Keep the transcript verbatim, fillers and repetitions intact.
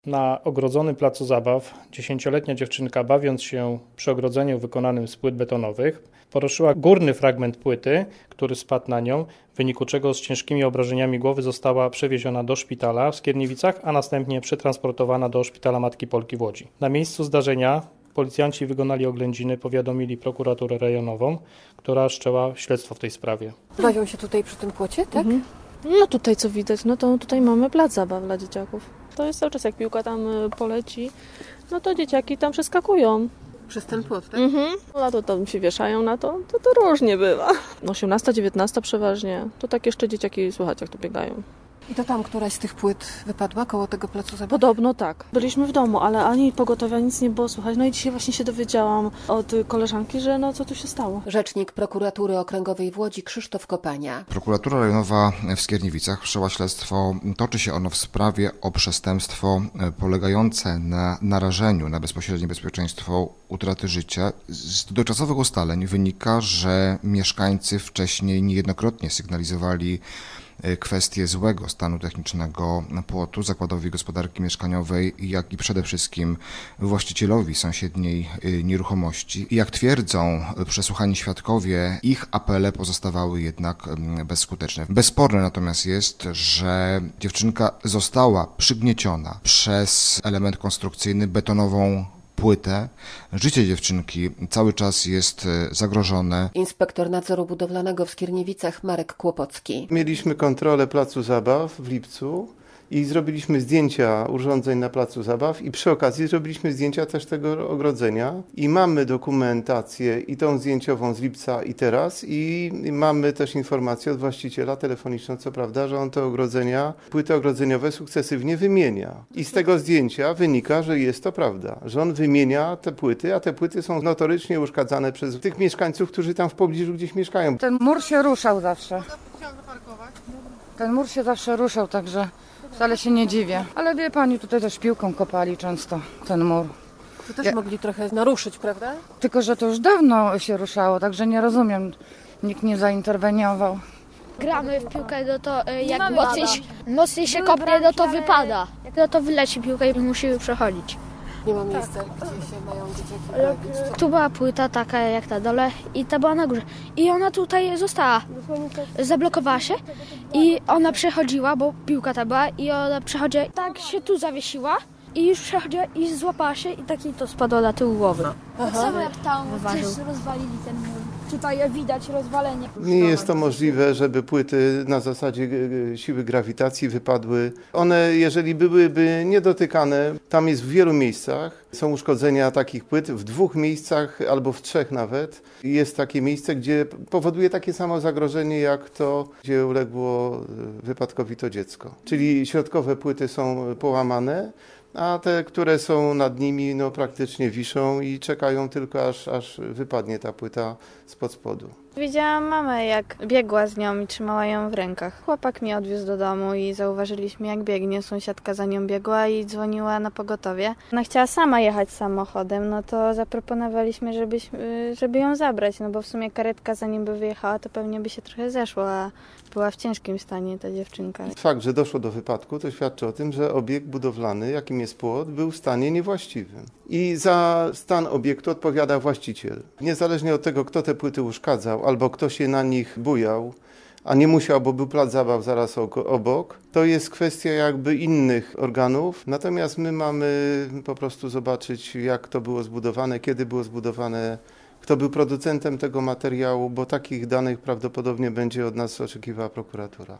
Na ogrodzonym placu zabaw dziesięcioletnia dziewczynka, bawiąc się przy ogrodzeniu wykonanym z płyt betonowych, poruszyła górny fragment płyty, który spadł na nią, w wyniku czego z ciężkimi obrażeniami głowy została przewieziona do szpitala w Skierniewicach, a następnie przetransportowana do szpitala Matki Polki w Łodzi. Na miejscu zdarzenia policjanci wykonali oględziny, powiadomili prokuraturę rejonową, która wszczęła śledztwo w tej sprawie. Bawią się tutaj przy tym płocie, tak? Mhm. No tutaj co widać, no to tutaj mamy plac zabaw dla dzieciaków. To jest cały czas, jak piłka tam poleci, no to dzieciaki tam przeskakują. Przez ten płot, tak? Mhm. No to tam się wieszają na to, to to różnie bywa. osiemnasta, dziewiętnasta przeważnie, to tak jeszcze dzieciaki słychać jak tu biegają. I to tam któraś z tych płyt wypadła koło tego placu zabaw? Podobno tak. Byliśmy w domu, ale ani pogotowia, nic nie było słychać. No i dzisiaj właśnie się dowiedziałam od koleżanki, że no co tu się stało. Rzecznik Prokuratury Okręgowej w Łodzi Krzysztof Kopania. Prokuratura rejonowa w Skierniewicach wszczęła śledztwo. Toczy się ono w sprawie o przestępstwo polegające na narażeniu na bezpośrednie bezpieczeństwo utraty życia. Z dotychczasowych ustaleń wynika, że mieszkańcy wcześniej niejednokrotnie sygnalizowali kwestie złego stanu technicznego płotu Zakładowi Gospodarki Mieszkaniowej, jak i przede wszystkim właścicielowi sąsiedniej nieruchomości. Jak twierdzą przesłuchani świadkowie, ich apele pozostawały jednak bezskuteczne. Bezsporne natomiast jest, że dziewczynka została przygnieciona przez element konstrukcyjny, betonową płytę. Życie dziewczynki cały czas jest zagrożone. Inspektor nadzoru budowlanego w Skierniewicach Marek Kłopocki. Mieliśmy kontrolę placu zabaw w lipcu i zrobiliśmy zdjęcia urządzeń na placu zabaw i przy okazji zrobiliśmy zdjęcia też tego ogrodzenia i mamy dokumentację i tą zdjęciową z lipca i teraz i mamy też informację od właściciela telefoniczną, co prawda, że on te ogrodzenia, płyty ogrodzeniowe sukcesywnie wymienia. I z tego zdjęcia wynika, że jest to prawda, że on wymienia te płyty, a te płyty są notorycznie uszkadzane przez tych mieszkańców, którzy tam w pobliżu gdzieś mieszkają. Ten mur się ruszał zawsze. Ten mur się zawsze ruszał, także wcale się nie dziwię. Ale wie pani, tutaj też piłką kopali często ten mur. To też Ja... mogli trochę naruszyć, prawda? Tylko że to już dawno się ruszało, także nie rozumiem. Nikt nie zainterweniował. Gramy w piłkę, no to jak mocniej, mocniej się kopnie, no to wypada. No to wyleci piłka i musimy przechodzić. Nie ma miejsca, gdzie się mają dzieciaki bawić. Tu była płyta taka jak na dole i ta była na górze. I ona tutaj została. Zablokowała się i ona przechodziła, bo piłka ta była i ona przechodziła, tak się tu zawiesiła i już przechodziła i złapała się i tak jej to spadło na tył głowy. Tak samo jak tam też rozwalili ten mur. Tutaj widać rozwalenie. Nie jest to możliwe, żeby płyty na zasadzie siły grawitacji wypadły. One, jeżeli byłyby niedotykane, tam jest w wielu miejscach, są uszkodzenia takich płyt, w dwóch miejscach albo w trzech nawet. Jest takie miejsce, gdzie powoduje takie samo zagrożenie, jak to, gdzie uległo wypadkowi to dziecko. Czyli środkowe płyty są połamane, a te, które są nad nimi, no praktycznie wiszą i czekają tylko, aż, aż wypadnie ta płyta spod spodu. Widziałam mamę, jak biegła z nią i trzymała ją w rękach. Chłopak mnie odwiózł do domu i zauważyliśmy, jak biegnie. Sąsiadka za nią biegła i dzwoniła na pogotowie. Ona chciała sama jechać samochodem, no to zaproponowaliśmy, żebyśmy, żeby ją zabrać, no bo w sumie karetka zanim by wyjechała, to pewnie by się trochę zeszło, a była w ciężkim stanie ta dziewczynka. Fakt, że doszło do wypadku, to świadczy o tym, że obiekt budowlany, jakim jest płot, był w stanie niewłaściwym. I za stan obiektu odpowiada właściciel. Niezależnie od tego, kto te płyty uszkadzał, albo kto się na nich bujał, a nie musiał, bo był plac zabaw zaraz obok, to jest kwestia jakby innych organów. Natomiast my mamy po prostu zobaczyć, jak to było zbudowane, kiedy było zbudowane, kto był producentem tego materiału, bo takich danych prawdopodobnie będzie od nas oczekiwała prokuratura.